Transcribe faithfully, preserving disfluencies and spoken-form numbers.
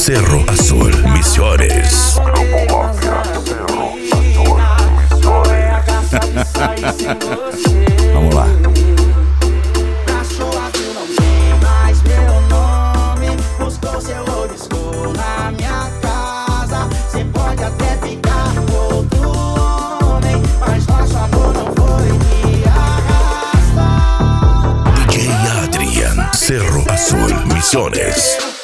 Cerro Azul Misiones. Grupo Máfia, Cerro Azul Misiones. Vamos lá. Cachorro não tem mais meu nome. Buscou seu obscuro na minha casa. Cê pode até ficar com outro homem, mas nosso amor não foi me arrastar. D J Adrian, Cerro Azul Misiones.